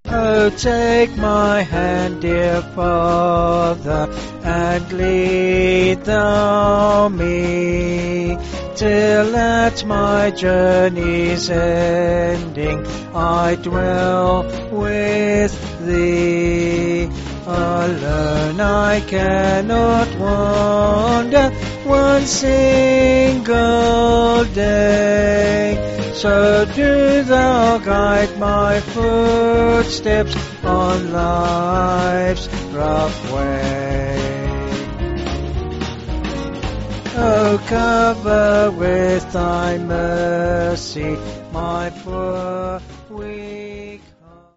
Oh, take my hand, dear Father, and lead thou me, till at my journey's ending I dwell with thee. Alone I cannot wander one single day, so do thou guide my footsteps on life's rough way. Oh, cover with thy mercy my poor weak